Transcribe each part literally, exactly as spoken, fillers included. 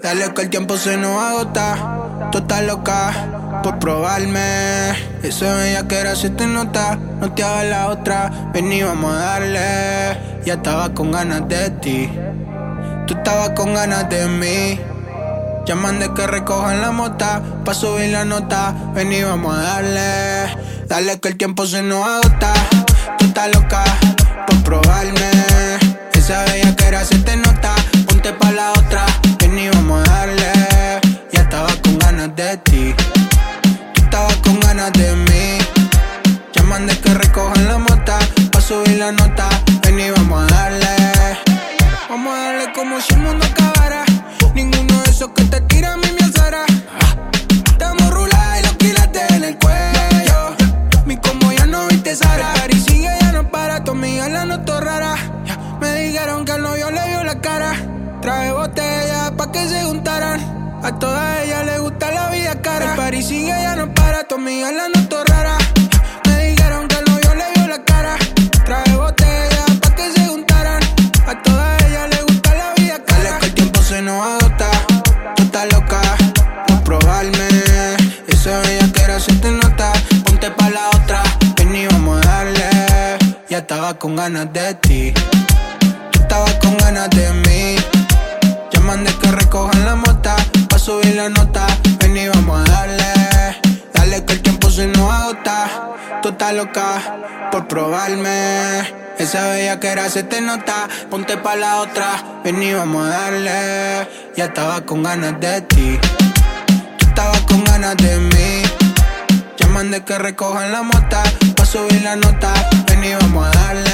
Dale que el tiempo se nos agota. Tú estás loca por probarme. Esa bella que era se te nota. No te hagas la otra. Vení, vamos a darle. Ya estaba con ganas de ti. Tú estabas con ganas de mí. Llaman de que recojan la mota pa' subir la nota. Vení, vamos a darle. Dale que el tiempo se nos agota. Tú estás loca por probarme. Esa bella que era se te nota. Ponte pa' la otra. Vení, vamos a darle. Ya estaba con ganas de ti. Tú estabas con ganas de mí. Llaman de que recojan la mota pa' subir la nota. Vení, vamos a darle. Vamos a darle como si el mundo acabara. Ninguno de esos que te tiran a mí me alzará. Estamos rulados y los quilates en el cuello. Mi combo ya no viste Sara. Y sigue ya no para, tu amiga la notó rara. Me dijeron que al novio le vio la cara. Traje botella pa' que se juntaran. A todas ellas les gusta la vida cara. El party sigue ya no para, tu amiga la notó rara. Me dijeron que al novio le vio la cara. Traje botella pa' que se juntaran. A todas ellas les gusta la vida cara. Dale que el tiempo se nos agota. Tú estás loca por probarme. Esa bella que era se te nota. Ponte pa' la otra. Vení, vamos a darle. Ya estaba con ganas de ti. Tú estabas con ganas de mí. Llaman de que recojan la mota pa' subir la nota. Vení, vamos a darle. Dale que el tiempo se nos agota. Tú estás loca por probarme. Esa bella que era se te nota. Ponte pa' la otra. Vení, vamos a darle. Ya estaba con ganas de ti. Tú estabas con ganas de mí. Llaman de que recojan la mota pa' subir la nota. Vení, vamos a darle.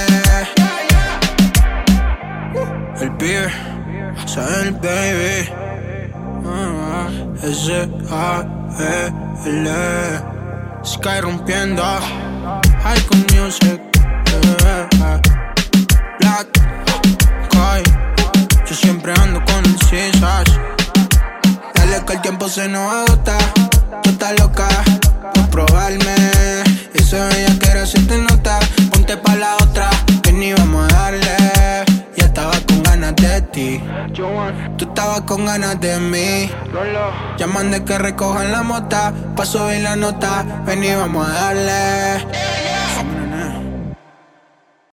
El pibe, soy el baby. S A E L Sky rompiendo. High con music. Black Sky. Yo siempre ando con el Cisas. Dale que el tiempo se nos agota. Tú estás loca por probarme. Esa bella que era se te nota. Ponte pa' la otra. Vení, vamos a darle. Ya estaba con ganas de ti. Tú estabas con ganas de mí. Llaman de que recojan la mota pa' subir la nota. Vení, vamos a darle.